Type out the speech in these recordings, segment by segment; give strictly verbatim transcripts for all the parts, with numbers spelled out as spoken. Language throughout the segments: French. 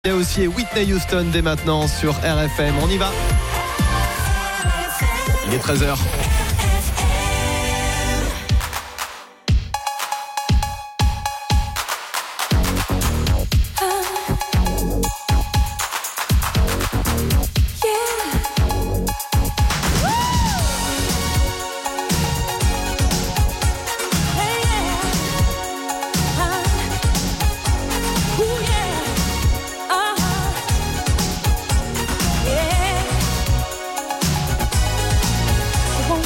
Il y a aussi Whitney Houston dès maintenant sur R F M. On y va. Il est treize heures. Won't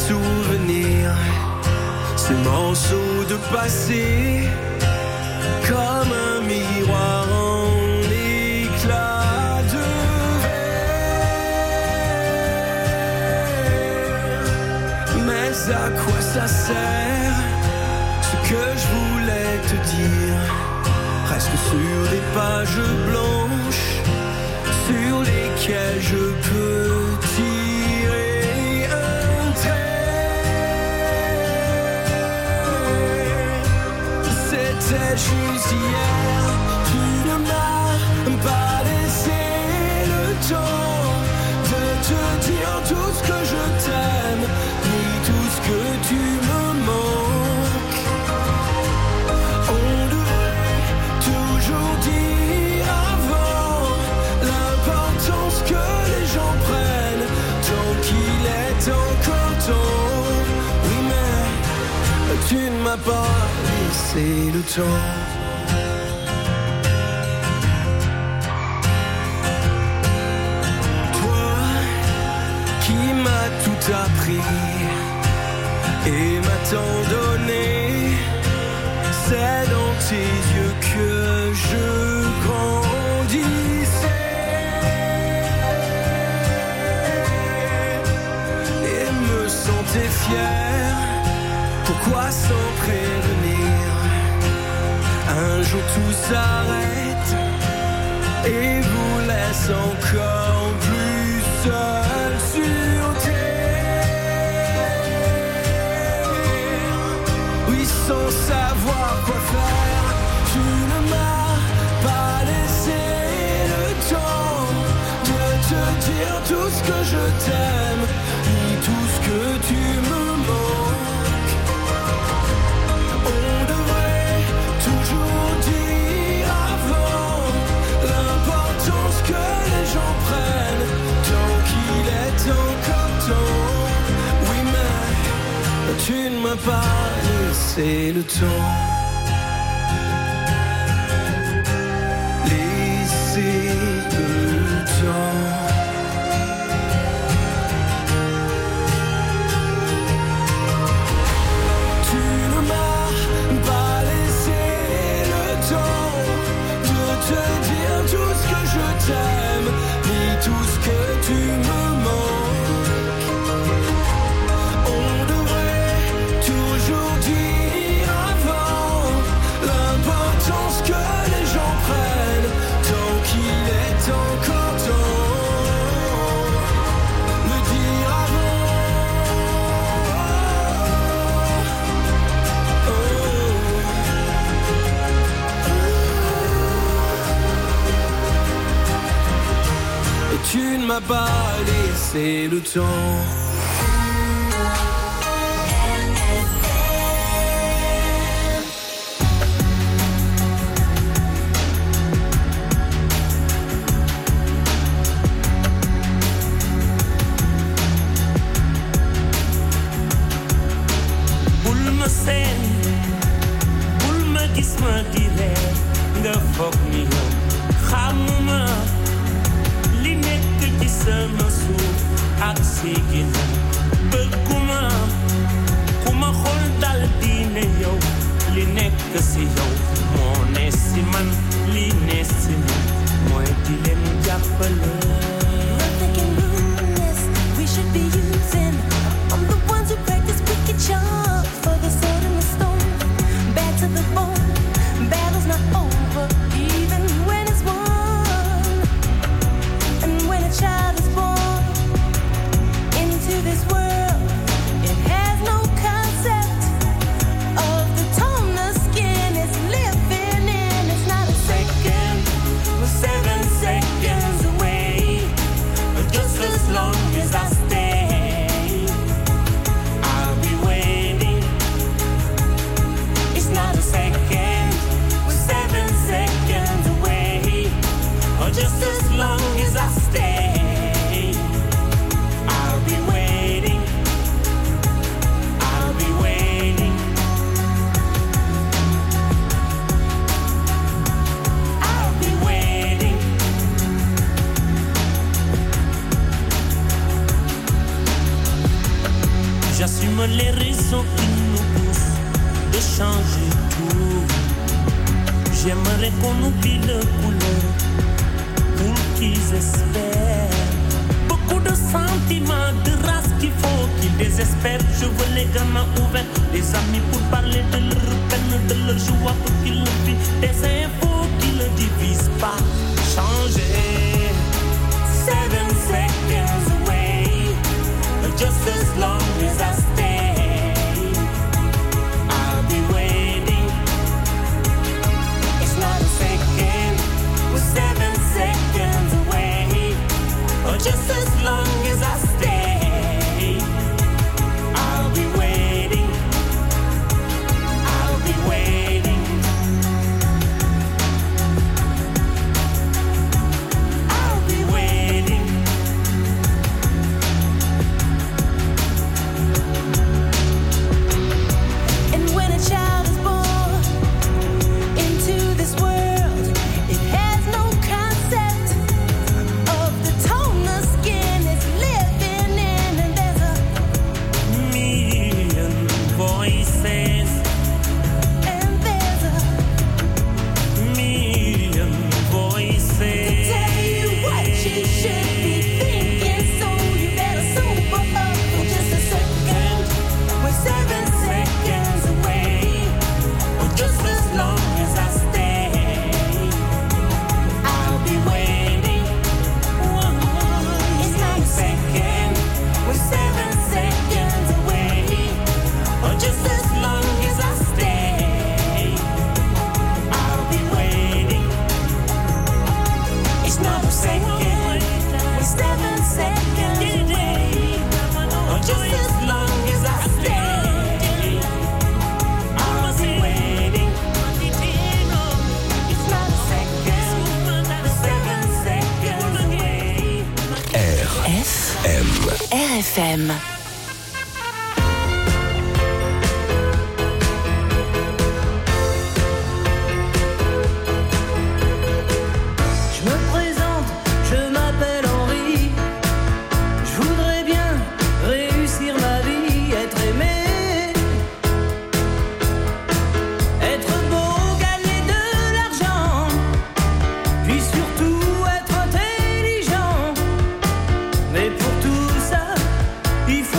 souvenirs, ces morceaux de passé, comme un miroir en éclat de verre. Mais à quoi ça sert, ce que je voulais te dire, reste sur des pages blanches sur lesquelles je peux tirer un trait. C'était juste hier, tu ne m'as pas laissé le temps de te dire tout ce que je t'aime, ni tout ce que tu me manques. On devrait toujours dire avant l'importance que les gens prennent, tant qu'il est encore temps. Oui, mais tu ne m'as pas laissé le temps. Toi qui m'as tout appris et m'a tant donné, c'est dans tes yeux que je grandissais et me sentais fier. Pourquoi sans prévenir, un jour tout s'arrête et vous laisse encore plus seul sur terre. Oui, sans savoir quoi faire, tu ne m'as pas laissé le temps de te dire tout ce que je t'aime, ni tout ce que tu me manques. On devrait toujours dire avant l'importance que les gens prennent, tant qu'il est encore temps. Oui, mais tu ne m'as pas laissé le temps. Laissez le temps. Tu ne m'as pas laissé le temps de te dire tout ce que je t'aime, ni tout ce que tu me manques. On devrait toujours dire avant l'importance que les gens prennent, tant qu'il est encore temps. Le dire avant. Oh. Et tu ne m'as pas laissé le temps. bul ma seen bul ma gis ma di reer nga foog ni yow xamuma li nekk ci sama suuf ak si ginnaaw. Bëgguma ku ma xool dal di ne yow li nekk si yow moo ne si man, li ne si man mooy di leen jàppale. We're thinking ruthless, we should be using. I'm the ones who practice wicked charms for the sword and the stone. Bad to the bone, battle's not over, even when it's won. And when a child is born into this world, it has no concept of the tone the skin is J'aime les raisons qui nous poussent de changer tout. J'aimerais qu'on oublie le couleur pour qu'ils espèrent. Beaucoup de sentiments, de race qu'il faut qu'ils désespèrent. Je veux les gamins ouverts, les amis pour parler de leur peine, de leur joie pour qu'ils le vivent. Des infos qui ne divisent pas. Changer. Seven seconds away, just as long as I stay, I'll be waiting. It's not a second, we're seven seconds away, or just as long as I stay, I'll be waiting, I'll be waiting, I'll be waiting. And when a child is born into this world, it has no concept of the tone the skin is living in, and there's a Million voices, and there's a million voices. tell you what you should be thinking, so you better sober up for just a second. We're seven seconds away, Or just as long as I stay, I'll be waiting. It's not a second, we're seven seconds away. Or just as long as I stay, I'll be waiting. it's not a second, we're seven seconds away. Or just as long as I stay, I'll be waiting. It's not a second, We're seven seconds away. R F M. Je me présente, je m'appelle Henri. Je voudrais bien réussir ma vie, être aimé, être beau, gagner de l'argent, puis surtout être intelligent. Mais pour tout ça, il faut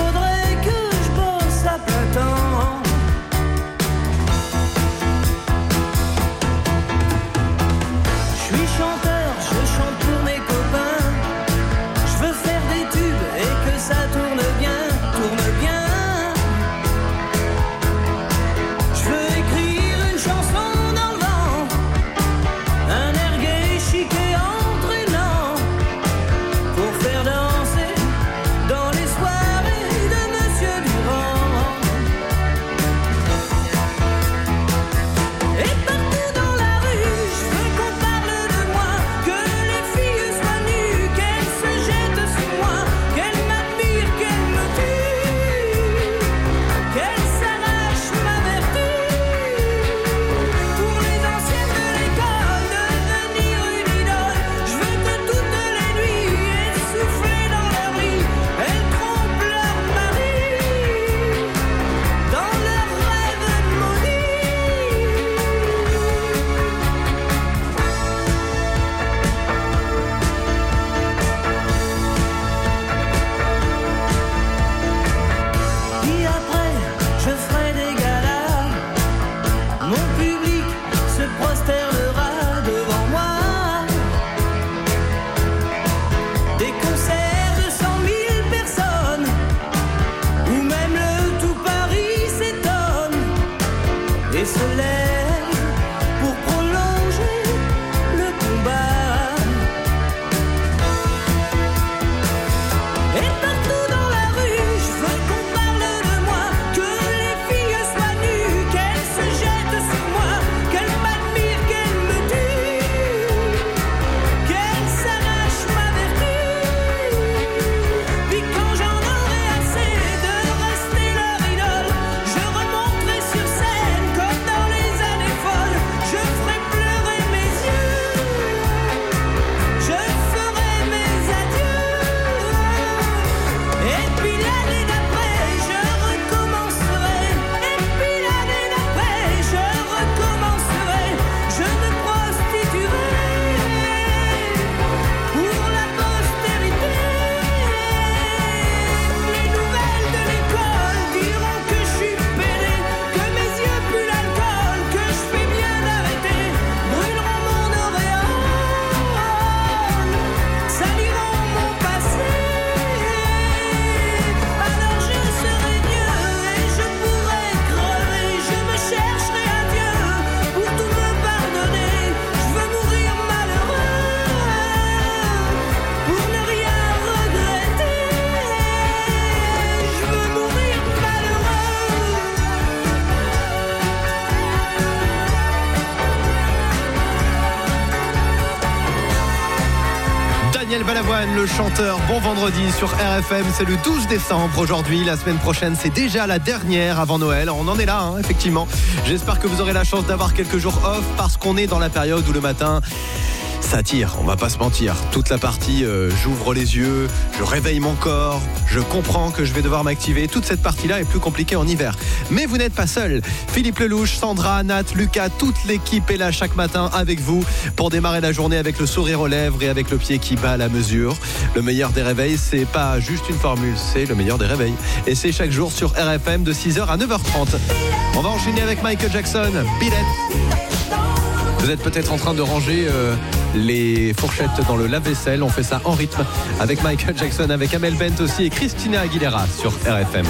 Daniel Balavoine, le chanteur. Bon vendredi sur R F M, c'est le douze décembre aujourd'hui. La semaine prochaine, c'est déjà la dernière avant Noël. On en est là, hein, effectivement. J'espère que vous aurez la chance d'avoir quelques jours off parce qu'on est dans la période où le matin... ça tire, on va pas se mentir. Toute la partie euh, j'ouvre les yeux, je réveille mon corps, je comprends que je vais devoir m'activer. Toute cette partie-là est plus compliquée en hiver. Mais vous n'êtes pas seul. Philippe Lelouch, Sandra, Nat, Lucas, toute l'équipe est là chaque matin avec vous pour démarrer la journée avec le sourire aux lèvres et avec le pied qui bat la mesure. Le meilleur des réveils, c'est pas juste une formule, c'est le meilleur des réveils. Et c'est chaque jour sur R F M de six heures à neuf heures trente. On va enchaîner avec Michael Jackson, Beat It. Vous êtes peut-être en train de ranger euh, les fourchettes dans le lave-vaisselle. On fait ça en rythme avec Michael Jackson, avec Amel Bent aussi et Christina Aguilera sur R F M.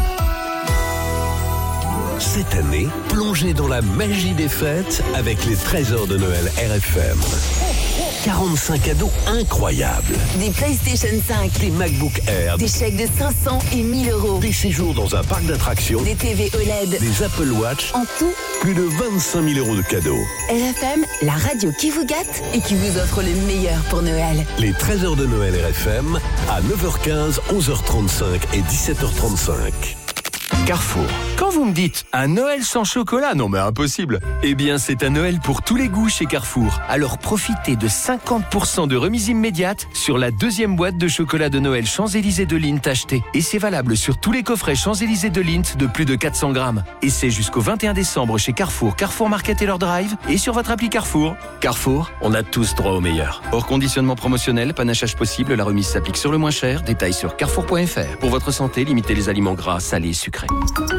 Cette année, plongez dans la magie des fêtes avec les trésors de Noël R F M. quarante-cinq cadeaux incroyables. Des PlayStation cinq, des MacBook Air, des chèques de cinq cents et mille euros, des séjours dans un parc d'attractions, des T V O L E D, des Apple Watch. En tout, plus de vingt-cinq mille euros de cadeaux. R F M, la radio qui vous gâte et qui vous offre le meilleur pour Noël. Les trésors de Noël R F M à neuf heures quinze, onze heures trente-cinq et dix-sept heures trente-cinq. Carrefour. Quand vous me dites un Noël sans chocolat, non mais impossible. Eh bien, c'est un Noël pour tous les goûts chez Carrefour. Alors profitez de cinquante pour cent de remise immédiate sur la deuxième boîte de chocolat de Noël Champs-Élysées de Lindt achetée. Et c'est valable sur tous les coffrets Champs-Élysées de Lindt de plus de quatre cents grammes. Et c'est jusqu'au vingt et un décembre chez Carrefour, Carrefour Market et leur Drive et sur votre appli Carrefour. Carrefour, on a tous droit au meilleur. Hors conditionnement promotionnel, panachage possible, la remise s'applique sur le moins cher. Détails sur carrefour point f r. Pour votre santé, limitez les aliments gras, salés et sucrés.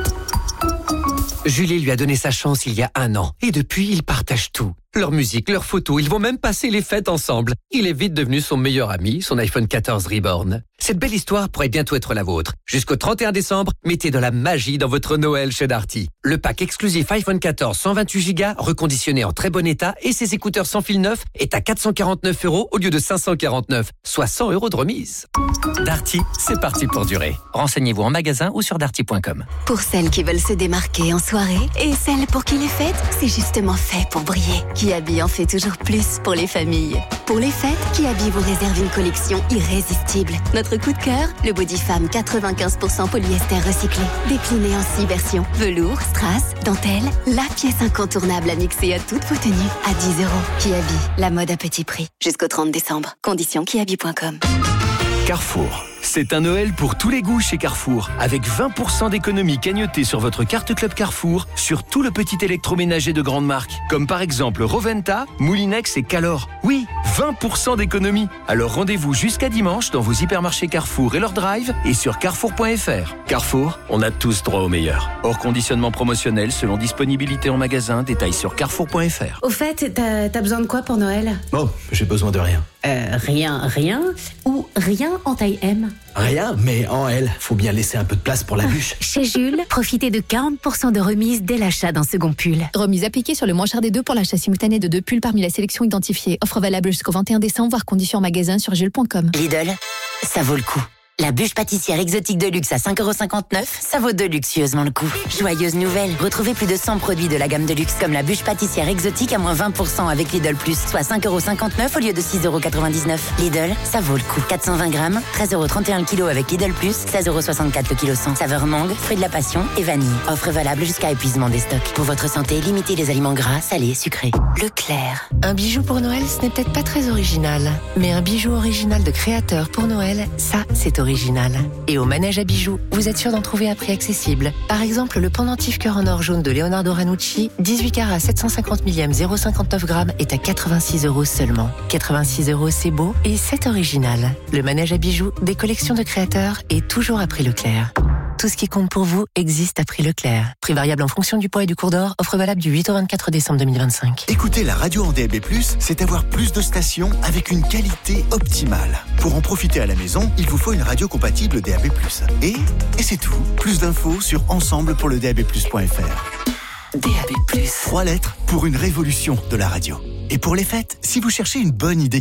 Julie lui a donné sa chance il y a un an. Et depuis, ils partagent tout. Leur musique, leurs photos, ils vont même passer les fêtes ensemble. Il est vite devenu son meilleur ami, son iPhone quatorze Reborn. Cette belle histoire pourrait bientôt être la vôtre. Jusqu'au trente et un décembre, mettez de la magie dans votre Noël chez Darty. Le pack exclusif iPhone quatorze cent vingt-huit giga, reconditionné en très bon état, et ses écouteurs sans fil neuf est à quatre cent quarante-neuf euros au lieu de cinq cent quarante-neuf, soit cent euros de remise. Darty, c'est parti pour durer. Renseignez-vous en magasin ou sur darty point com. Pour celles qui veulent se démarquer en soirée et celles pour qui les fêtes, c'est justement fait pour briller. Kiabi en fait toujours plus pour les familles. Pour les fêtes, Kiabi vous réserve une collection irrésistible. Notre coup de cœur, le Body Femme quatre-vingt-quinze pour cent polyester recyclé. Décliné en six versions. Velours, strass, dentelle, la pièce incontournable à mixer à toutes vos tenues. À dix euros. Kiabi, la mode à petit prix. Jusqu'au trente décembre. Conditions kiabi point com. Carrefour. C'est un Noël pour tous les goûts chez Carrefour, avec vingt pour cent d'économie cagnotée sur votre carte Club Carrefour sur tout le petit électroménager de grande marque, comme par exemple Roventa, Moulinex et Calor. Oui, vingt pour cent d'économie. Alors rendez-vous jusqu'à dimanche dans vos hypermarchés Carrefour et leur Drive et sur carrefour point f r. Carrefour, on a tous droit au meilleur. Hors conditionnement promotionnel selon disponibilité en magasin, détails sur carrefour point f r. Au fait, t'as, t'as besoin de quoi pour Noël ? Oh, j'ai besoin de rien. Euh, rien, rien ou rien en taille M ? Rien, mais en L. Faut bien laisser un peu de place pour la bûche. Chez Jules, profitez de quarante pour cent de remise dès l'achat d'un second pull. Remise appliquée sur le moins cher des deux pour l'achat simultané de deux pulls parmi la sélection identifiée. Offre valable jusqu'au vingt et un décembre, voire conditions en magasin sur jules point com. Lidl, ça vaut le coup. La bûche pâtissière exotique de luxe à cinq euros cinquante-neuf, ça vaut délicieusement le coup. Joyeuse nouvelle, retrouvez plus de cent produits de la gamme de luxe comme la bûche pâtissière exotique à moins vingt pour cent avec Lidl Plus, soit cinq euros cinquante-neuf au lieu de six euros quatre-vingt-dix-neuf. Lidl, ça vaut le coup. quatre cent vingt grammes, treize euros trente et un le kilo avec Lidl Plus, seize euros soixante-quatre le kilo cent. Saveur mangue, fruit de la passion et vanille. Offre valable jusqu'à épuisement des stocks. Pour votre santé, limitez les aliments gras, salés, sucrés. Leclerc. Un bijou pour Noël, ce n'est peut-être pas très original, mais un bijou original de créateur pour Noël, ça, c'est original. Et au manège à bijoux, vous êtes sûr d'en trouver à prix accessible. Par exemple, le pendentif cœur en or jaune de Leonardo Ranucci, dix-huit carats sept cent cinquante millième, zéro virgule cinquante-neuf grammes, est à quatre-vingt-six euros seulement. quatre-vingt-six euros, c'est beau et c'est original. Le manège à bijoux, des collections de créateurs et toujours à prix Leclerc. Tout ce qui compte pour vous existe à prix Leclerc. Prix variable en fonction du poids et du cours d'or. Offre valable du huit au vingt-quatre décembre deux mille vingt-cinq. Écouter la radio en D A B plus, c'est avoir plus de stations avec une qualité optimale. Pour en profiter à la maison, il vous faut une radio compatible D A B plus. Et, et c'est tout. Plus d'infos sur ensemble pour le D A B plus point f r. D A B plus. Trois lettres pour une révolution de la radio. Et pour les fêtes, si vous cherchez une bonne idée cadeau,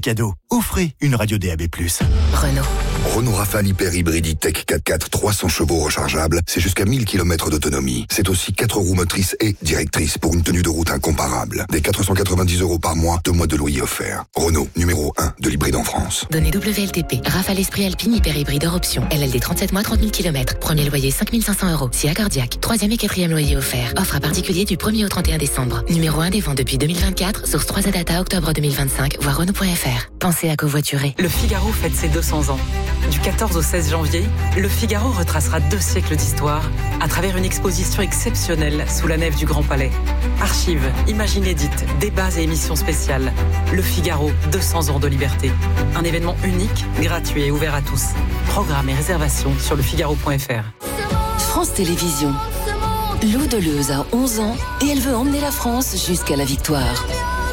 offrez une radio D A B plus. Renault. Renault Rafale Hyper Hybride E-Tech quatre quatre trois cents chevaux rechargeables, c'est jusqu'à mille kilomètres d'autonomie. C'est aussi quatre roues motrices et directrices pour une tenue de route incomparable. Des quatre cent quatre-vingt-dix euros par mois, deux mois de loyer offert. Renault, numéro un de l'hybride en France. Données W L T P. Rafale Esprit Alpine Hyper Hybride hors option. L L D trente-sept mois, trente mille kilomètres. Premier loyer cinq mille cinq cents euros. S I A Cardiaque. Troisième et quatrième loyer offert. Offre à particulier du premier au trente et un décembre. Numéro un des ventes depuis deux mille vingt-quatre. Source trois Z Data octobre deux mille vingt-cinq. Voir Renault point F R. Pensez à covoiturer. Le Figaro fête ses deux cents ans. Du quatorze au seize janvier, Le Figaro retracera deux siècles d'histoire à travers une exposition exceptionnelle sous la nef du Grand Palais. Archives, images inédites, débats et émissions spéciales. Le Figaro, deux cents ans de liberté. Un événement unique, gratuit et ouvert à tous. Programme et réservation sur lefigaro point F R. France Télévisions. Lou Deleuze a onze ans et elle veut emmener la France jusqu'à la victoire.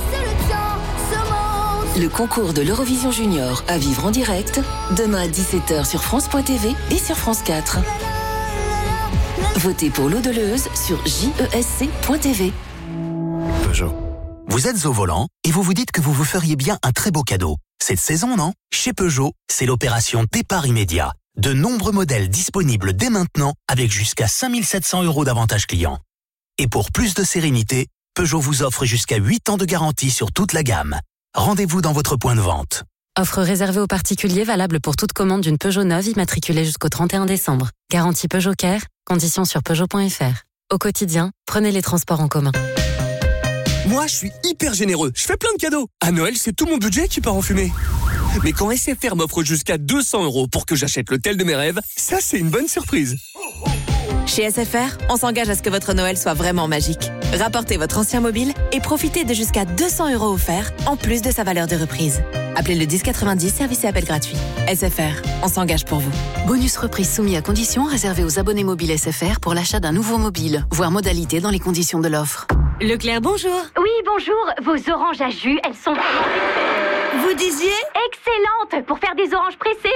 Le concours de l'Eurovision Junior à vivre en direct, demain à dix-sept heures sur France point T V et sur France quatre. Votez pour Lou Deleuze sur J E S C point T V. Peugeot. Vous êtes au volant et vous vous dites que vous vous feriez bien un très beau cadeau. Cette saison, non ? Chez Peugeot, c'est l'opération départ immédiat. De nombreux modèles disponibles dès maintenant avec jusqu'à cinq mille sept cents euros d'avantages clients. Et pour plus de sérénité, Peugeot vous offre jusqu'à huit ans de garantie sur toute la gamme. Rendez-vous dans votre point de vente. Offre réservée aux particuliers valable pour toute commande d'une Peugeot neuve immatriculée jusqu'au trente et un décembre. Garantie Peugeot Care, conditions sur Peugeot point F R. Au quotidien, prenez les transports en commun. Moi, je suis hyper généreux. Je fais plein de cadeaux. À Noël, c'est tout mon budget qui part en fumée. Mais quand S F R m'offre jusqu'à deux cents euros pour que j'achète l'hôtel de mes rêves, ça, c'est une bonne surprise. Chez S F R, on s'engage à ce que votre Noël soit vraiment magique. Rapportez votre ancien mobile et profitez de jusqu'à deux cents euros offerts, en plus de sa valeur de reprise. Appelez le dix quatre-vingt-dix, service et appel gratuit. S F R, on s'engage pour vous. Bonus reprise soumis à conditions réservé aux abonnés mobiles S F R pour l'achat d'un nouveau mobile. Voir modalité dans les conditions de l'offre. Leclerc, bonjour. Oui, bonjour. Vos oranges à jus, elles sont vraiment... Vous disiez ? Excellentes pour faire des oranges pressées.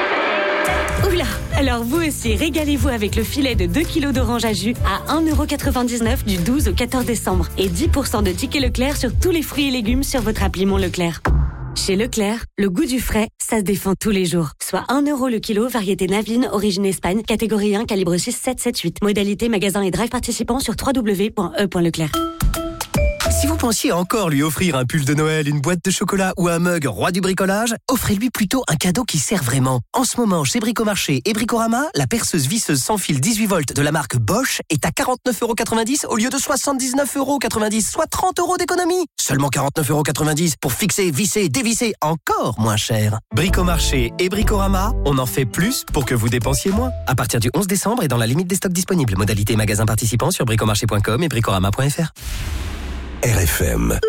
Oula. Alors vous aussi, régalez-vous avec le filet de deux kilos d'oranges à jus à un euro quatre-vingt-dix-neuf du douze au quatorze décembre. Et dix pour cent de tickets Leclerc sur tous les fruits et légumes sur votre appli Mon Leclerc. Chez Leclerc, le goût du frais, ça se défend tous les jours. Soit un euro le kilo, variété Navine, origine Espagne, catégorie un, calibre six sept sept huit. Modalité magasin et drive participants sur w w w point e point leclerc. Si vous pensiez encore lui offrir un pull de Noël, une boîte de chocolat ou un mug roi du bricolage, offrez-lui plutôt un cadeau qui sert vraiment. En ce moment, chez Bricomarché et Bricorama, la perceuse visseuse sans fil dix-huit volts de la marque Bosch est à quarante-neuf euros quatre-vingt-dix au lieu de soixante-dix-neuf euros quatre-vingt-dix, soit trente euros d'économie. Seulement quarante-neuf euros quatre-vingt-dix pour fixer, visser, dévisser, encore moins cher. Bricomarché et Bricorama, on en fait plus pour que vous dépensiez moins. À partir du onze décembre et dans la limite des stocks disponibles. Modalité magasin participant sur bricomarché point com et bricorama point F R. R F M.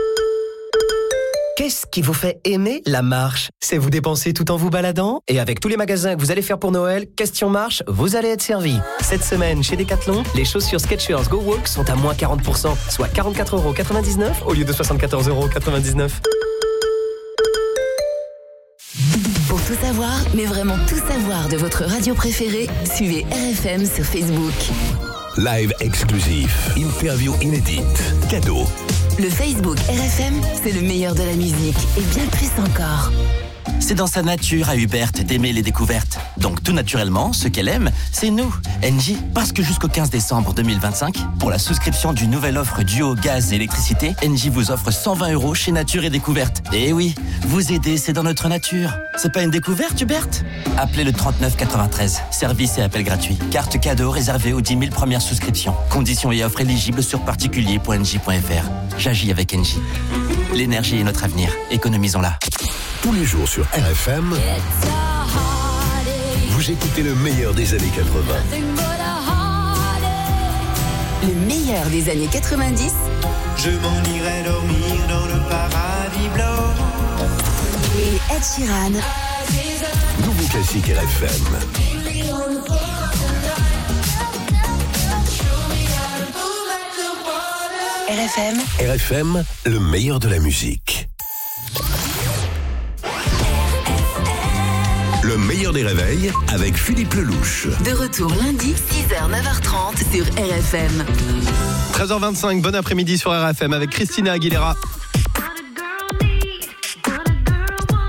Qu'est-ce qui vous fait aimer la marche ? C'est vous dépenser tout en vous baladant ? Et avec tous les magasins que vous allez faire pour Noël, question marche, vous allez être servi. Cette semaine, chez Decathlon, les chaussures Skechers Go Walk sont à moins quarante pour cent, soit quarante-quatre euros quatre-vingt-dix-neuf au lieu de soixante-quatorze euros quatre-vingt-dix-neuf. Pour tout savoir, mais vraiment tout savoir de votre radio préférée, suivez R F M sur Facebook. Live exclusif, interview inédite, cadeau. Le Facebook R F M, c'est le meilleur de la musique et bien plus encore. C'est dans sa nature à Hubert d'aimer les découvertes. Donc tout naturellement, ce qu'elle aime, c'est nous, N J. Parce que jusqu'au quinze décembre deux mille vingt-cinq, pour la souscription d'une nouvelle offre duo gaz et électricité, N J vous offre cent vingt euros chez Nature et Découverte. Et oui, vous aider, c'est dans notre nature. C'est pas une découverte, Hubert ? Appelez le trente-neuf quatre-vingt-treize. Service et appel gratuit. Carte cadeau réservée aux dix mille premières souscriptions. Conditions et offres éligibles sur particulier point n j point f r. J'agis avec N J. L'énergie est notre avenir. Économisons-la. Tous les jours sur R F M, vous écoutez le meilleur des années quatre-vingts. Le meilleur des années quatre-vingt-dix. Je m'en irai dormir dans le paradis blanc. Et Ed Sheeran. Nouveau classique R F M. R F M. R F M, le meilleur de la musique. Le meilleur des réveils avec Philippe Lelouch. De retour lundi, six heures neuf heures trente sur R F M. treize heures vingt-cinq, bon après-midi sur R F M avec Christina Aguilera.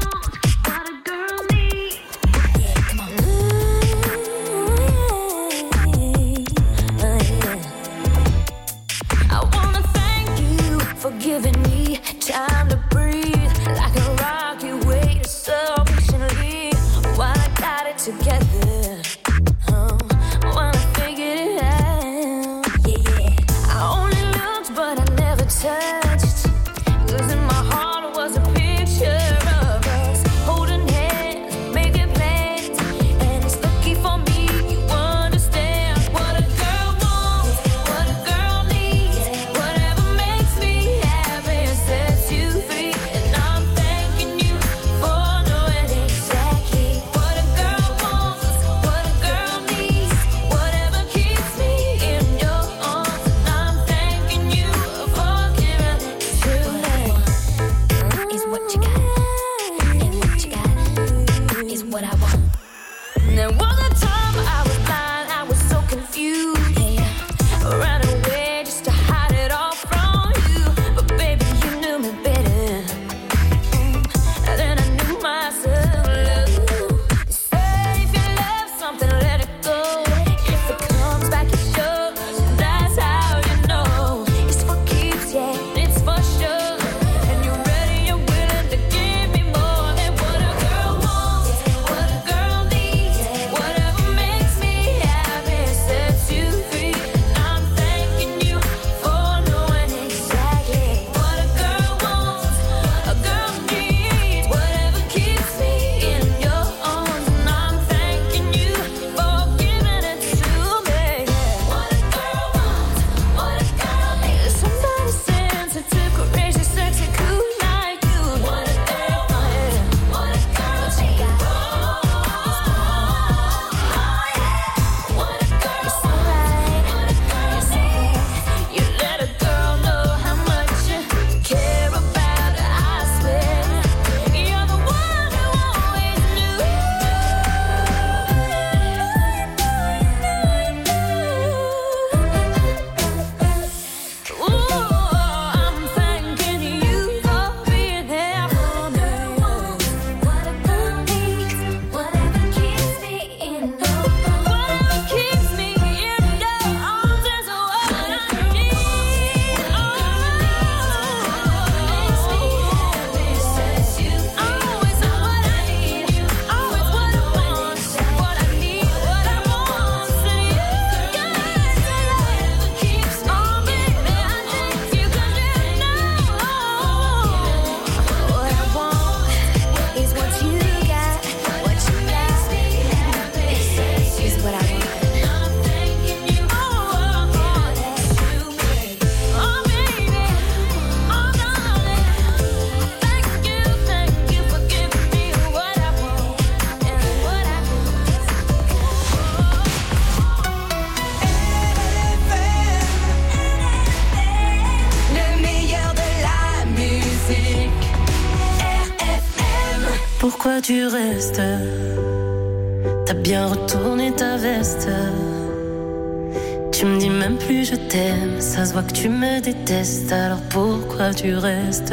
pourquoi tu restes? T'as bien retourné ta veste. Tu me dis même plus je t'aime. Ça se voit que tu me détestes. Alors pourquoi tu restes?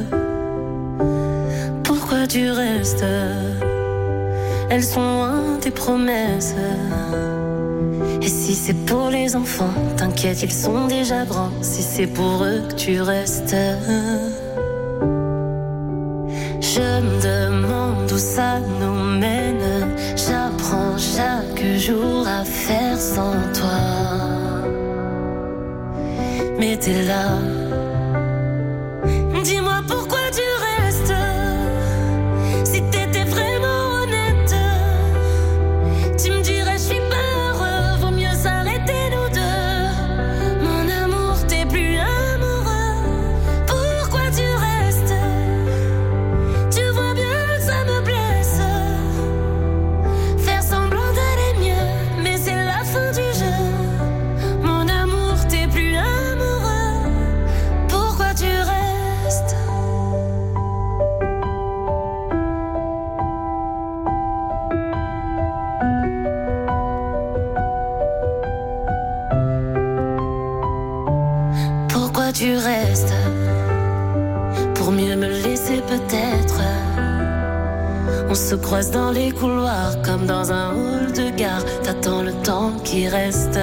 Pourquoi tu restes? Elles sont loin tes promesses. Et si c'est pour les enfants, t'inquiète, ils sont déjà grands. Si c'est pour eux que tu restes, je me demande où ça nous mène. J'apprends chaque jour à faire sans toi. Mais t'es là. Dis-moi pourquoi tu restes. Si t'étais vraiment honnête, tu me dirais je suis pas heureux. Vaut mieux s'arrêter nous deux. Mon amour, t'es plus amoureux. Pourquoi tu restes? Tu vois bien que ça me blesse. Faire semblant d'aller mieux, mais c'est la fin du jeu. Mon amour, t'es plus amoureux. Pourquoi tu restes? Pourquoi tu restes? Pour mieux me laisser peut-être. On se croise dans les couloirs comme dans un hall de gare. T'attends le temps qui reste.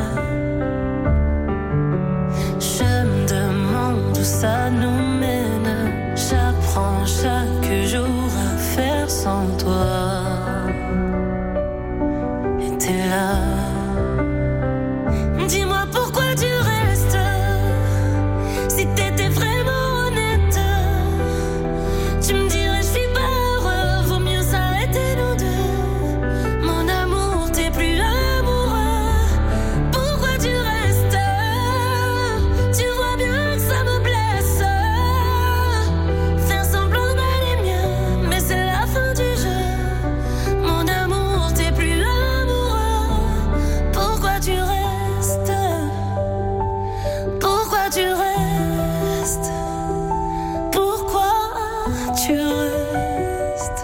Je me demande où ça nous mène. J'apprends chaque jour à faire sans toi. Et t'es là. Dis-moi pourquoi tu restes. Si t'étais vraiment honnête, tu me dirais je suis pas heureux. Vaut mieux s'arrêter nous deux. Mon amour, t'es plus amoureux. Pourquoi tu restes? Tu vois bien que ça me blesse. Faire semblant d'aller mieux, mais c'est la fin du jeu. Mon amour, t'es plus amoureux. Pourquoi tu restes? Pourquoi tu restes? Pourquoi tu restes?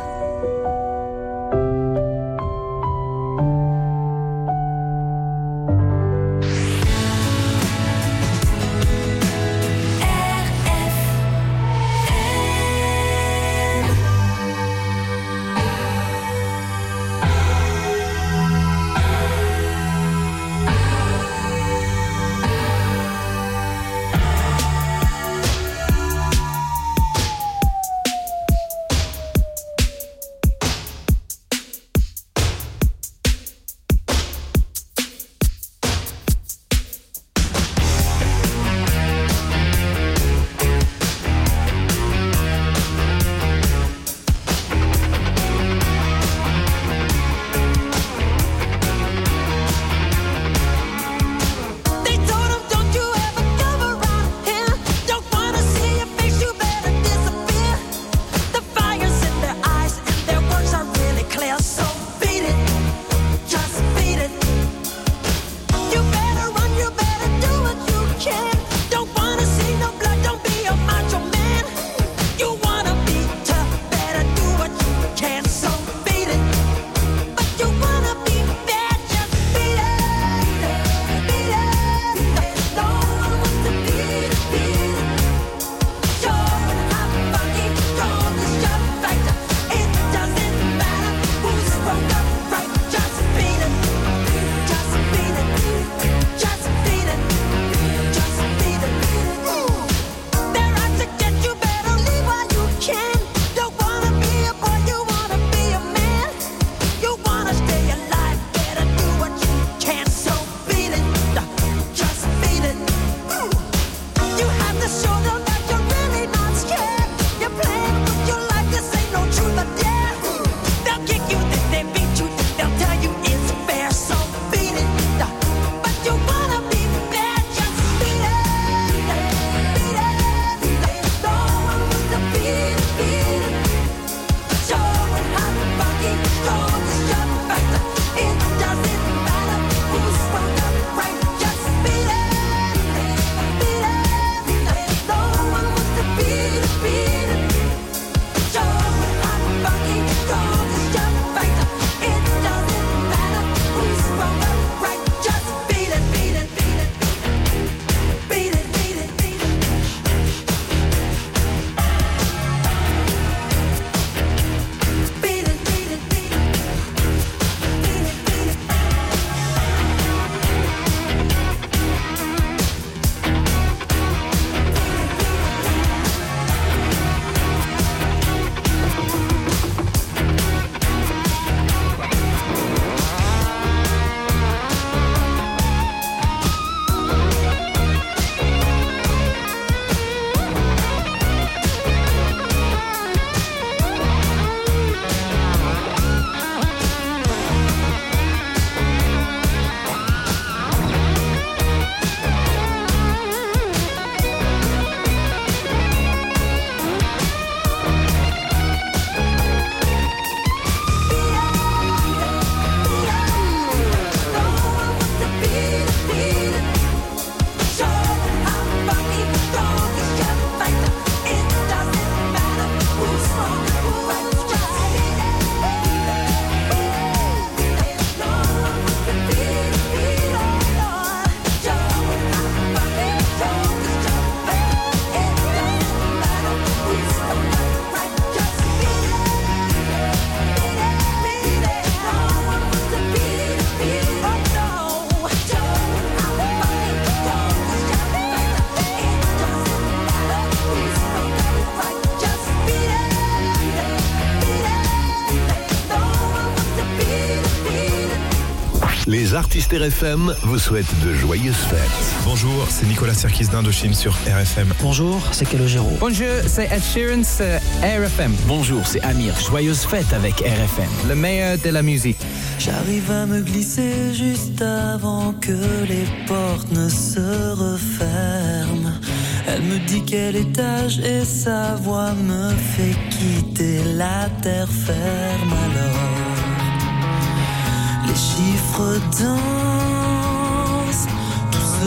Les artistes R F M vous souhaitent de joyeuses fêtes. Bonjour, c'est Nicolas Sirkis d'Indochine sur R F M. Bonjour, c'est Calogero. Bonjour, c'est Ed Sheeran sur R F M. Bonjour, c'est Amir. Joyeuses fêtes avec R F M. Le meilleur de la musique. J'arrive à me glisser juste avant que les portes ne se referment. Elle me dit quel étage et sa voix me fait quitter la terre ferme. Alors, les chiffres dansent, tout se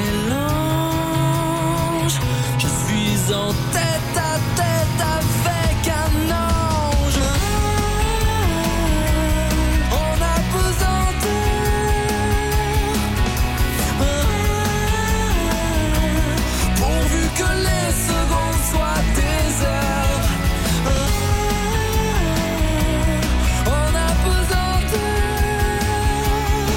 mélange. Je suis en tête à tête avec un ange. En apesanteur, pourvu que les secondes soient des heures. En apesanteur,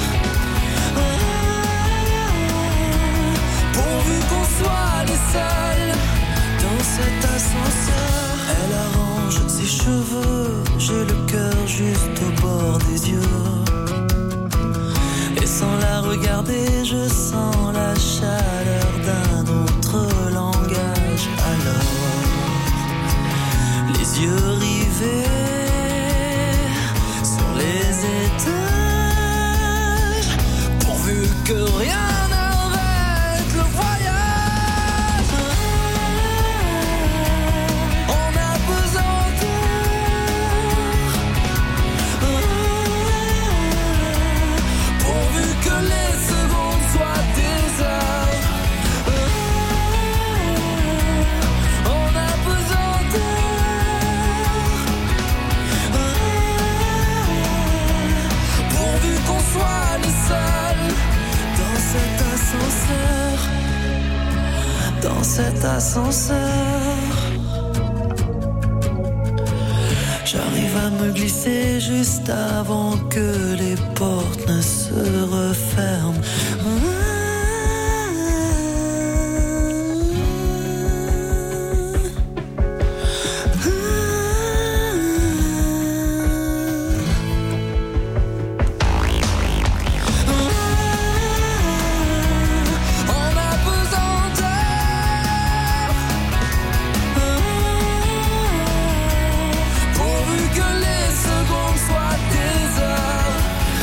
pourvu qu'on soit les seuls dans cet ascenseur. Elle arrange ses cheveux, j'ai le cœur juste au bord des yeux. Et sans la regarder, je sens la chaleur d'un autre langage. Alors, les yeux rivés sur les étages, pourvu que rien n'arrête le voyage. En apesanteur, pourvu que les secondes soient des heures. En apesanteur, pourvu qu'on soit les seuls dans cet ascenseur, dans cet ascenseur. J'arrive à me glisser juste avant que les portes ne se referment. En apesanteur, pourvu que les secondes soient des heures.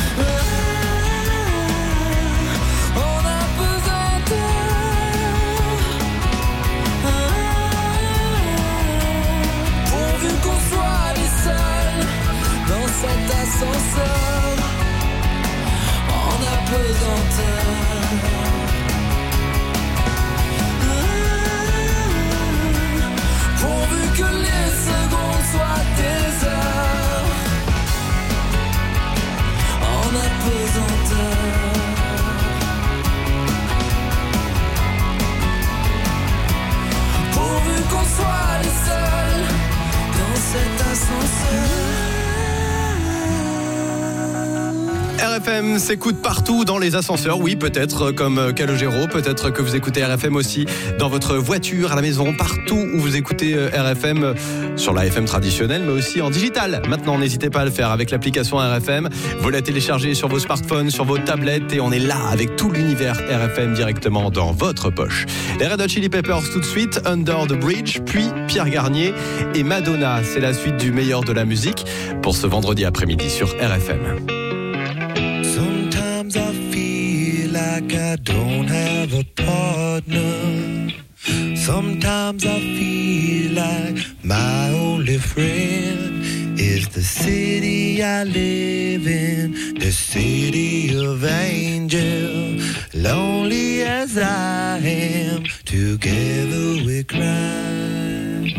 En apesanteur, pourvu qu'on soit les seuls dans cet ascenseur. En apesanteur, pourvu que les secondes soient des heures. En apesanteur, pourvu qu'on soit les seuls dans cet ascenseur. R F M s'écoute partout dans les ascenseurs, oui, peut-être comme Calogero, peut-être que vous écoutez R F M aussi dans votre voiture, à la maison, partout où vous écoutez R F M, sur la F M traditionnelle, mais aussi en digital. Maintenant, n'hésitez pas à le faire avec l'application R F M. Vous la téléchargez sur vos smartphones, sur vos tablettes, et on est là avec tout l'univers R F M directement dans votre poche. Les Red Hot Chili Peppers tout de suite, Under the Bridge, puis Pierre Garnier et Madonna. C'est la suite du meilleur de la musique pour ce vendredi après-midi sur R F M. Sometimes I feel like I don't have a partner. Sometimes I feel like my only friend is the city I live in, the city of angel. Lonely as I am, together we cry.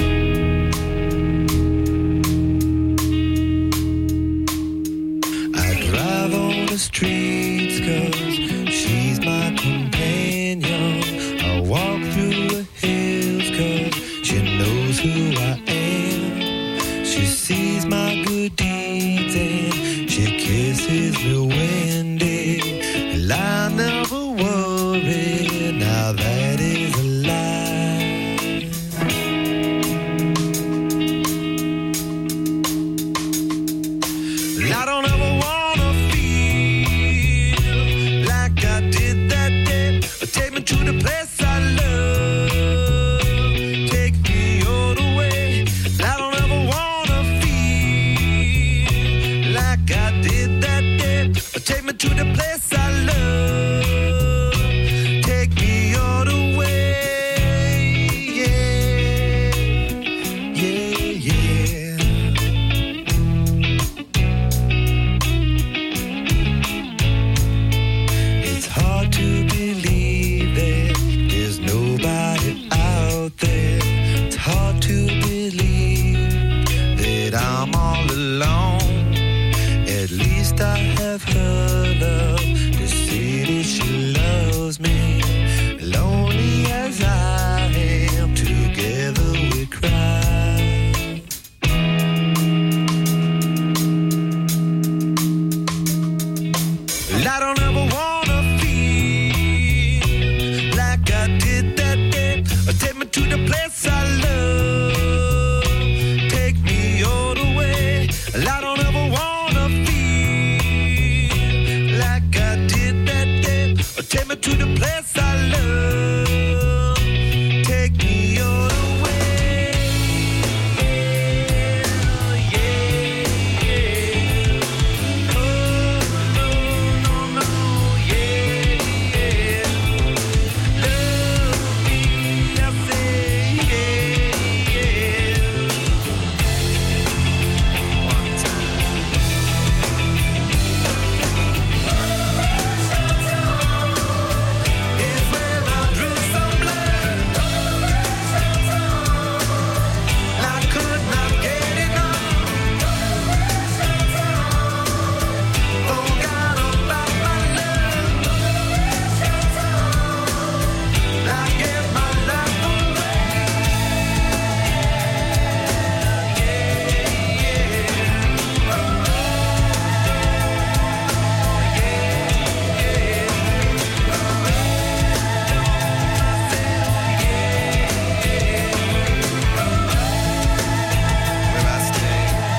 I drive on the streets 'cause she's my companion. I walk through the hills 'cause she knows who I am. She sees my good deeds and she kisses me windy. And I never worry, now that is a lie. I don't ever wanna feel I've heard of the city she loves me. Lonely as I am, together we cry. I don't ever wanna feel like I did that day. Take me to the place I love. Take me all the way. I don't ever wanna feel like I did that day. Take me to the place I love. Take me all the way. Yeah, yeah. Oh, no, no, no, yeah, yeah. Love me, I say, yeah, yeah. One time. It's when I drink some blood. I could not get enough. Forgot about my love. I give my life away. Where I stay.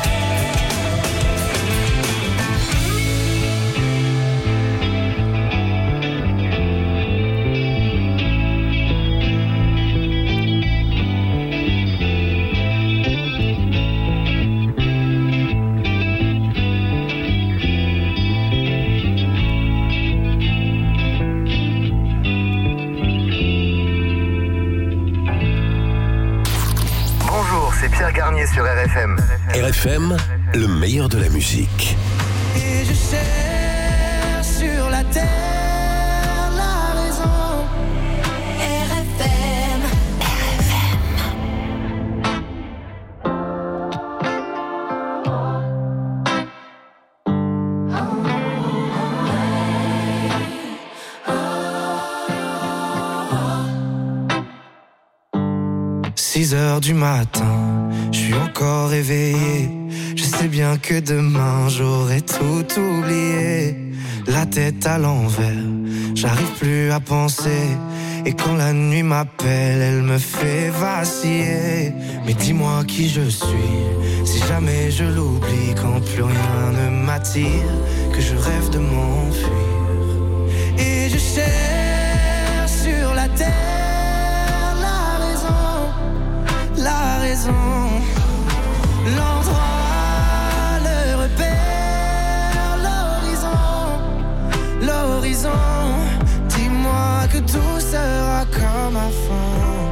Bonjour, c'est Pierre Garnier sur R F M. R F M, le meilleur de la musique. Et je cherche sur la terre la raison. R F M. six heures du matin, je suis encore éveillé. Je sais bien que demain j'aurai tout oublié. La tête à l'envers, j'arrive plus à penser. Et quand la nuit m'appelle, elle me fait vaciller. Mais dis-moi qui je suis, si jamais je l'oublie. Quand plus rien ne m'attire, que je rêve de m'enfuir. Et je cherche sur la terre la raison, la raison, l'endroit, le repère, l'horizon, l'horizon. Dis-moi que tout sera comme avant.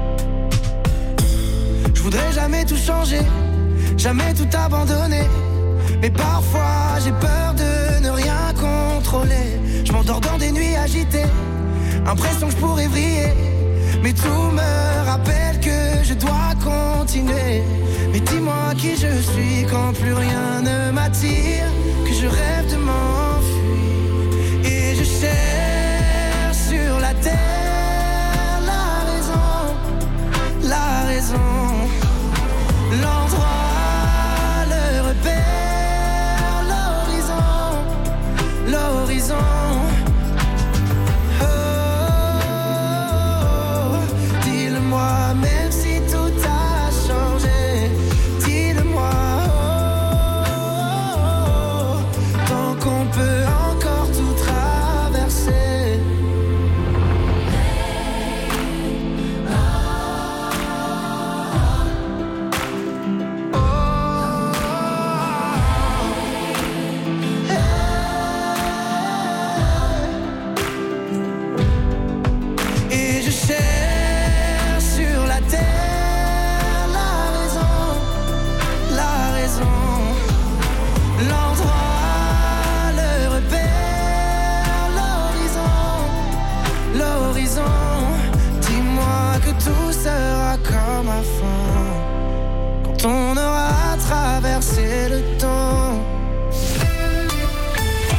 Je voudrais jamais tout changer, jamais tout abandonner. Mais parfois j'ai peur de ne rien contrôler. Je m'endors dans des nuits agitées, impression que je pourrais vriller. Mais tout me rappelle que je dois continuer. Mais dis-moi qui je suis quand plus rien ne m'attire, que je rêve de m'enfuir. Et je cherche sur la terre la raison, la raison, l'endroit, le repère, l'horizon, l'horizon. Oh, dis-le-moi même si tout a changé. Dis-le-moi, oh, tant qu'on peut encore tout traverser. Et je cherche sur la terre la raison, la raison, l'endroit, le repère, l'horizon, l'horizon. Dis-moi que tout sera comme avant, quand on aura traversé le temps.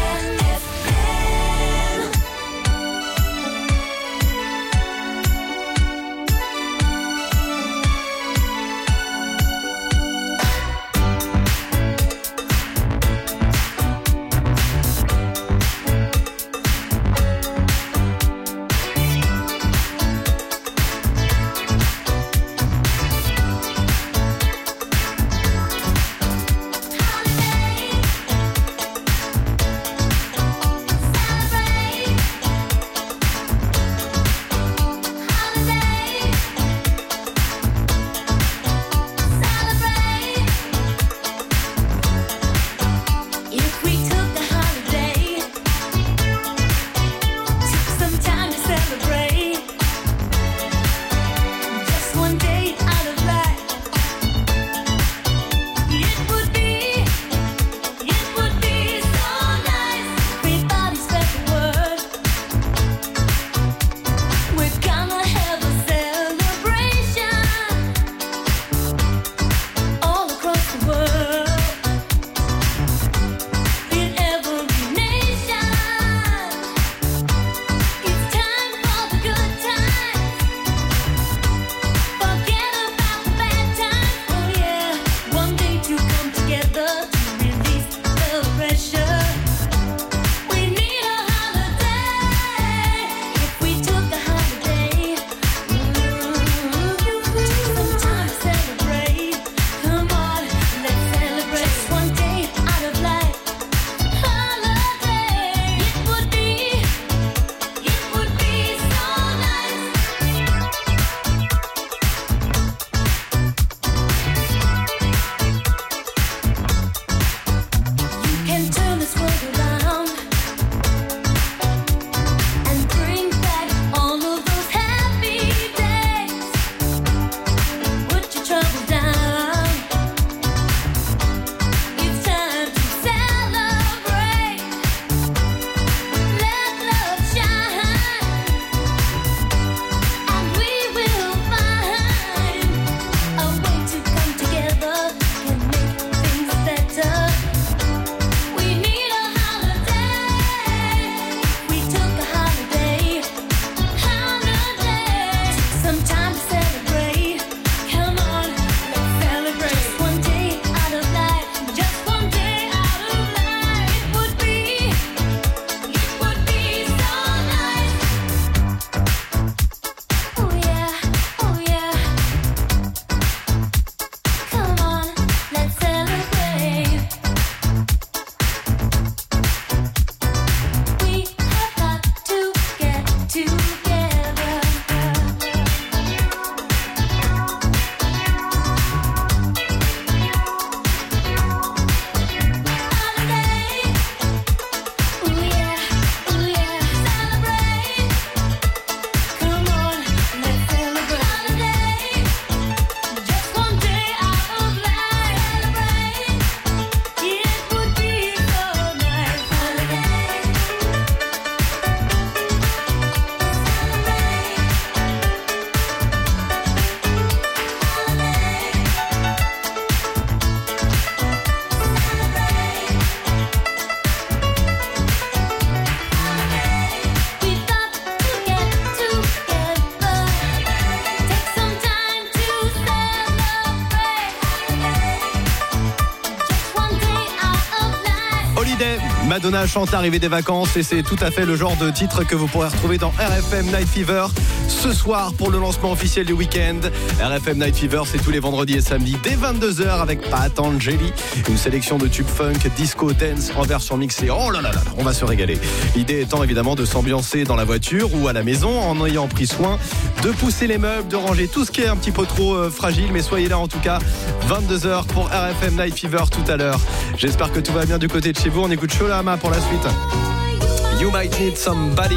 Hallyday, Madonna chante l'arrivée des vacances et c'est tout à fait le genre de titre que vous pourrez retrouver dans R F M Night Fever ce soir pour le lancement officiel du week-end. R F M Night Fever, c'est tous les vendredis et samedis dès vingt-deux heures avec Pat Angeli, une sélection de tubes funk, disco, dance en version mixée. Oh là là là, on va se régaler. L'idée étant évidemment de s'ambiancer dans la voiture ou à la maison en ayant pris soin de pousser les meubles, de ranger tout ce qui est un petit peu trop euh, fragile, mais soyez là en tout cas, vingt-deux heures pour R F M Night Fever tout à l'heure. J'espère que tout va bien du côté de chez vous. On écoute Sholama pour la suite. You might need somebody.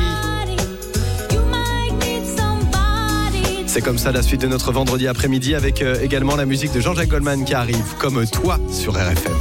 C'est comme ça la suite de notre vendredi après-midi avec euh, également la musique de Jean-Jacques Goldman qui arrive comme toi sur R F M.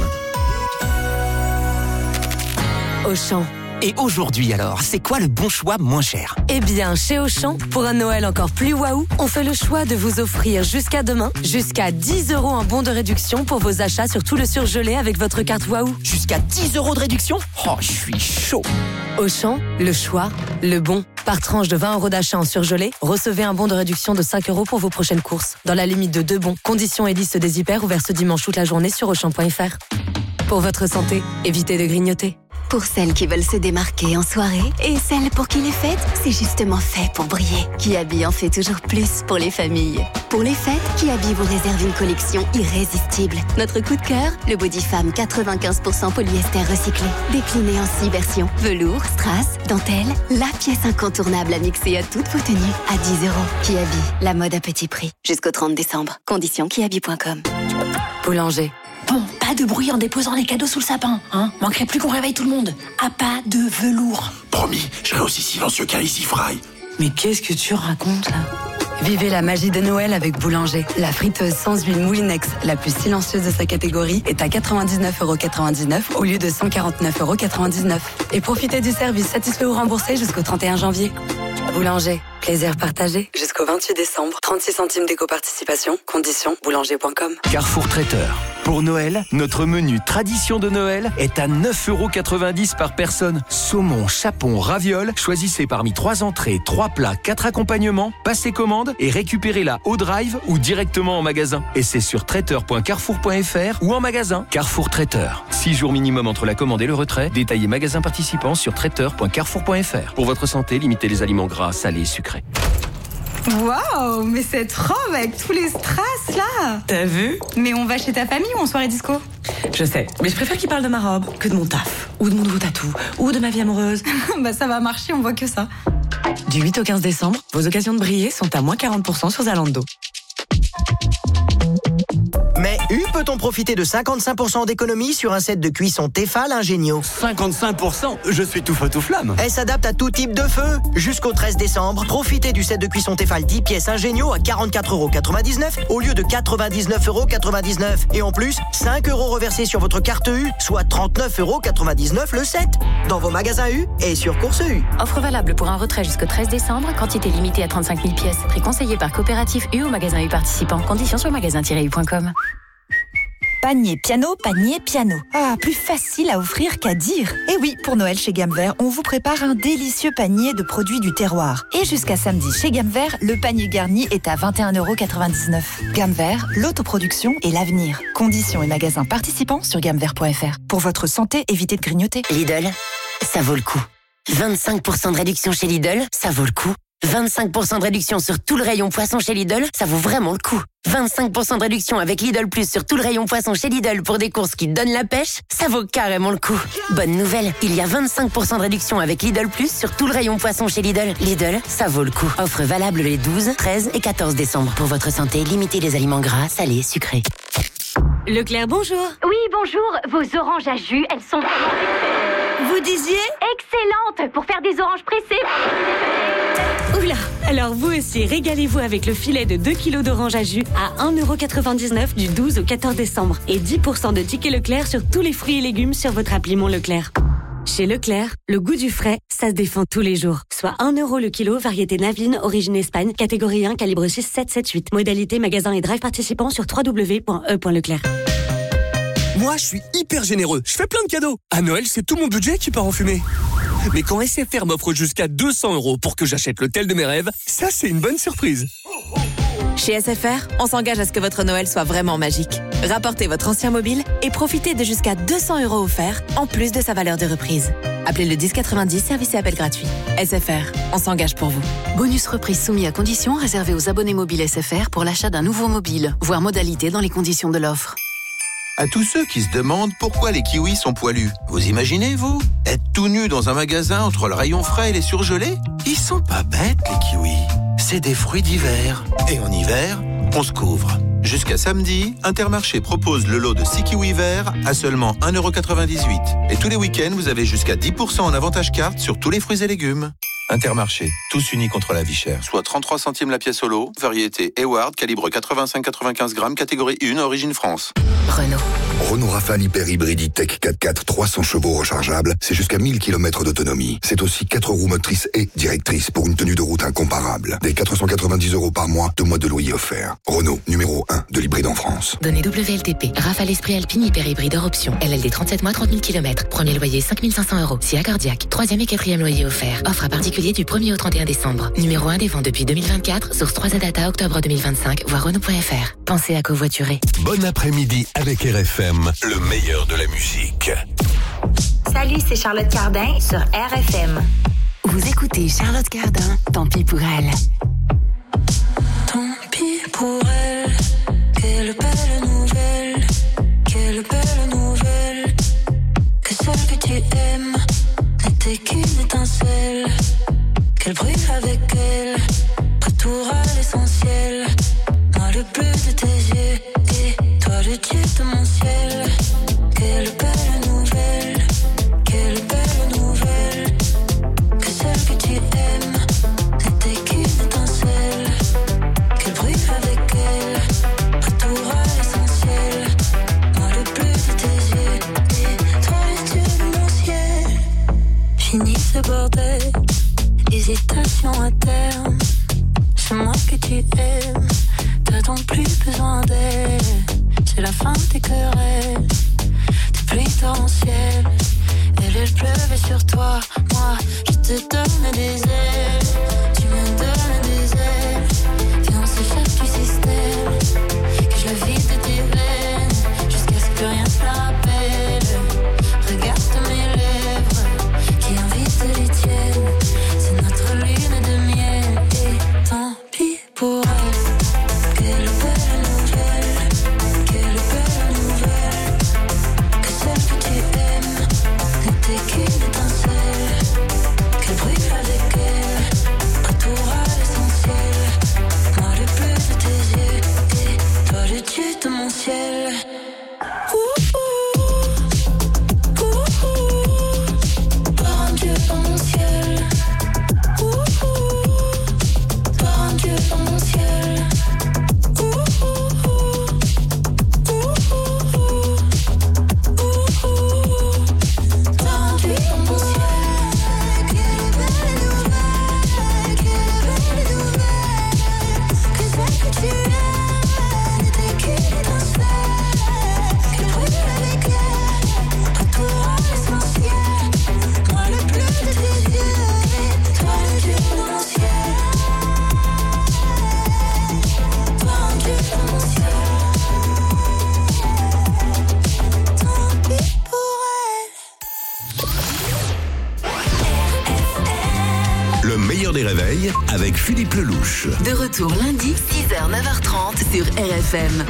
Auchan. Et aujourd'hui alors, c'est quoi le bon choix moins cher? Eh bien, chez Auchan, pour un Noël encore plus waouh, on fait le choix de vous offrir jusqu'à demain, jusqu'à dix euros en bon de réduction pour vos achats sur tout le surgelé avec votre carte waouh. Jusqu'à dix euros de réduction? Oh, je suis chaud. Auchan, le choix, le bon. Par tranche de vingt euros d'achat en surgelé, recevez un bon de réduction de cinq euros pour vos prochaines courses. Dans la limite de deux bons. Conditions et liste des hyper ouverts ce dimanche toute la journée sur auchan point f r. Pour votre santé, évitez de grignoter. Pour celles qui veulent se démarquer en soirée et celles pour qui les fêtes, c'est justement fait pour briller. Kiabi en fait toujours plus pour les familles. Pour les fêtes, Kiabi vous réserve une collection irrésistible. Notre coup de cœur, le Body Femme quatre-vingt-quinze pour cent polyester recyclé. Décliné en six versions. Velours, strass, dentelle, la pièce incontournable à mixer à toutes vos tenues. À dix euros. Kiabi, la mode à petit prix. Jusqu'au trente décembre. Conditions kiabi point com. Boulanger. Bon, pas de bruit en déposant les cadeaux sous le sapin, hein. Manquerait plus qu'on réveille tout le monde. À pas de velours. Promis, je serai aussi silencieux qu'un Easy Fry. Mais qu'est-ce que tu racontes, là? Vivez la magie de Noël avec Boulanger. La friteuse sans huile Moulinex, la plus silencieuse de sa catégorie, est à quatre-vingt-dix-neuf euros quatre-vingt-dix-neuf au lieu de cent quarante-neuf euros quatre-vingt-dix-neuf. Et profitez du service satisfait ou remboursé jusqu'au trente et un janvier. Boulanger, plaisir partagé jusqu'au vingt-huit décembre. trente-six centimes d'éco-participation. Conditions boulanger point com. Carrefour Traiteur. Pour Noël, notre menu tradition de Noël est à neuf euros quatre-vingt-dix par personne. Saumon, chapon, ravioles. Choisissez parmi trois entrées, trois plats, quatre accompagnements. Passez commande et récupérez-la au drive ou directement en magasin. Et c'est sur traiteur point carrefour point f r ou en magasin. Carrefour Traiteur. six jours minimum entre la commande et le retrait. Détaillez magasin participant sur traiteur point carrefour point f r. Pour votre santé, limitez les aliments gras, salés et sucrés. Waouh, mais cette robe avec tous les strass là. T'as vu? Mais on va chez ta famille ou en soirée disco? Je sais, mais je préfère qu'il parle de ma robe que de mon taf, ou de mon nouveau tatou, ou de ma vie amoureuse. Bah ça va marcher, on voit que ça. Du huit au quinze décembre, vos occasions de briller sont à moins quarante pour cent sur Zalando. Mais U peut-on profiter de cinquante-cinq pour cent d'économie sur un set de cuisson Tefal Ingenio? cinquante-cinq pour cent? Je suis tout feu tout flamme. Elle s'adapte à tout type de feu. Jusqu'au treize décembre, profitez du set de cuisson Tefal dix pièces Ingenio à quarante-quatre euros quatre-vingt-dix-neuf au lieu de quatre-vingt-dix-neuf euros quatre-vingt-dix-neuf. Et en plus, cinq euros reversés sur votre carte U, soit trente-neuf euros quatre-vingt-dix-neuf le set. Dans vos magasins U et sur Course U. Offre valable pour un retrait jusqu'au treize décembre, quantité limitée à trente-cinq mille pièces. Prix conseillé par coopérative U ou magasin U participant. Conditions sur magasin tiret u point com. Panier piano, panier piano. Ah, plus facile à offrir qu'à dire. Et oui, pour Noël chez Gamme Vert, on vous prépare un délicieux panier de produits du terroir. Et jusqu'à samedi chez Gamme Vert, le panier garni est à vingt et un euros quatre-vingt-dix-neuf. Gamme Vert, l'autoproduction et l'avenir. Conditions et magasins participants sur gamme vert point f r. Pour votre santé, évitez de grignoter. Lidl, ça vaut le coup. vingt-cinq pour cent de réduction chez Lidl, ça vaut le coup. vingt-cinq pour cent de réduction sur tout le rayon poisson chez Lidl, ça vaut vraiment le coup. vingt-cinq pour cent de réduction avec Lidl Plus sur tout le rayon poisson chez Lidl pour des courses qui donnent la pêche, ça vaut carrément le coup. Bonne nouvelle, il y a vingt-cinq pour cent de réduction avec Lidl Plus sur tout le rayon poisson chez Lidl. Lidl, ça vaut le coup. Offre valable les douze, treize et quatorze décembre. Pour votre santé, limitez les aliments gras, salés, sucrés. Leclerc, bonjour. Oui, bonjour. Vos oranges à jus, elles sont vraiment... Vous disiez? Excellentes pour faire des oranges pressées. Oula. Alors vous aussi, régalez-vous avec le filet de deux kilos d'oranges à jus à un euro quatre-vingt-dix-neuf du douze au quatorze décembre. Et dix pour cent de tickets Leclerc sur tous les fruits et légumes sur votre appli Mon Leclerc. Chez Leclerc, le goût du frais, ça se défend tous les jours. Soit un euro le kilo, variété Navine, origine Espagne, catégorie un, calibre six sept sept huit. Modalité magasin et drive participant sur w w w point e point leclerc. Moi, je suis hyper généreux. Je fais plein de cadeaux. À Noël, c'est tout mon budget qui part en fumée. Mais quand S F R m'offre jusqu'à deux cents euros pour que j'achète l'hôtel de mes rêves, ça, c'est une bonne surprise. Chez S F R, on s'engage à ce que votre Noël soit vraiment magique. Rapportez votre ancien mobile et profitez de jusqu'à deux cents euros offerts, en plus de sa valeur de reprise. Appelez le dix quatre-vingt-dix, service et appel gratuit. S F R, on s'engage pour vous. Bonus reprise soumis à conditions réservé aux abonnés mobiles S F R pour l'achat d'un nouveau mobile. Voir modalité dans les conditions de l'offre. À tous ceux qui se demandent pourquoi les kiwis sont poilus, vous imaginez, vous, être tout nu dans un magasin entre le rayon frais et les surgelés? Ils sont pas bêtes, les kiwis. C'est des fruits d'hiver. Et en hiver, on se couvre. Jusqu'à samedi, Intermarché propose le lot de six kiwis verts à seulement un euro quatre-vingt-dix-huit. Et tous les week-ends, vous avez jusqu'à dix pour cent en avantage carte sur tous les fruits et légumes. Intermarché, tous unis contre la vie chère. Soit trente-trois centimes la pièce au lot, variété Eward, calibre quatre-vingt-cinq à quatre-vingt-quinze grammes, catégorie un, origine France. Renault. Renault Rafale Hyper Hybride E-Tech quatre quatre, trois cents chevaux rechargeables, c'est jusqu'à mille kilomètres d'autonomie. C'est aussi quatre roues motrices et directrices pour une tenue de route incomparable. Des quatre cent quatre-vingt-dix euros par mois, deux mois de loyer offert. Renault, numéro un de l'hybride en France. Données W L T P. Rafale Esprit Alpine Hyper Hybride hors option. L L D trente-sept mois, trente mille kilomètres. Premier loyer cinq mille cinq cents euros. S I A cardiaque. Troisième et quatrième loyer offert. Offre à particulier du premier au trente et un décembre. Numéro un des ventes depuis deux mille vingt-quatre. Source trois A Data, octobre deux mille vingt-cinq. Voir Renault point F R. Pensez à covoiturer. Bon après-midi avec R F M, le meilleur de la musique. Salut, c'est Charlotte Cardin sur R F M. Vous écoutez Charlotte Cardin, tant pis pour elle. Tant pis pour elle, quelle belle nouvelle, quelle belle nouvelle, que celle que tu aimes n'était qu'une étincelle, qu'elle brille avec elle, retour à l'essentiel, moi le bleu de tes yeux, et toi le dieu de mon ciel, quelle belle nouvelle, quelle belle nouvelle, que celle que tu aimes n'était qu'une étincelle, qu'elle brille avec elle, retour à l'essentiel, moi le bleu de tes yeux, et toi le dieu de mon ciel. Fini ce bordel, hésitation à terme, c'est moi que tu aimes, t'as donc plus besoin d'elle, c'est la fin des querelles, des pluies torrentielles, elle elle pleuvait sur toi, moi je te donne des ailes, tu me donnes des ailes, viens on s'échappe du système, que je la vide de tes veines, jusqu'à ce que rien ne la rappelle, regarde mes lèvres, qui invitent les tiennes, c'est notre lune de miel, et tant pis pour elle, quelle belle nouvelle, quelle belle nouvelle, que celle que tu aimes n'était qu'une étincelle, qu'elle brille avec elle, retour à l'essentiel, moi le bleu de tes yeux, et toi le dieu de mon ciel. Ouh, ouh, ouh, ouh, par un dieu dans mon ciel. Ouh, ouh, par un dieu dans mon ciel. Ouh, ouh, ouh, ouh, ouh, ouh, par un dieu dans mon ciel. Quelle belle nouvelle, quelle belle nouvelle, que celle que tu aimes n'était qu'une étincelle, qu'elle brille avec elle, retour à l'essentiel, moi le bleu de tes yeux, et toi le dieu de mon ciel, toi un dieu de mon ciel, tant pis pour elle. Le meilleur des réveils avec Philippe Lelouch. De retour lundi, six heures neuf heures trente sur R F M.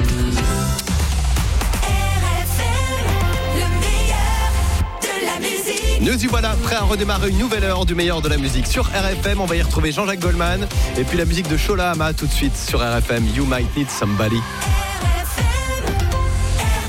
Nous y voilà, prêts à redémarrer une nouvelle heure du meilleur de la musique sur R F M. On va y retrouver Jean-Jacques Goldman et puis la musique de Shola Ama tout de suite sur R F M. You Might Need Somebody.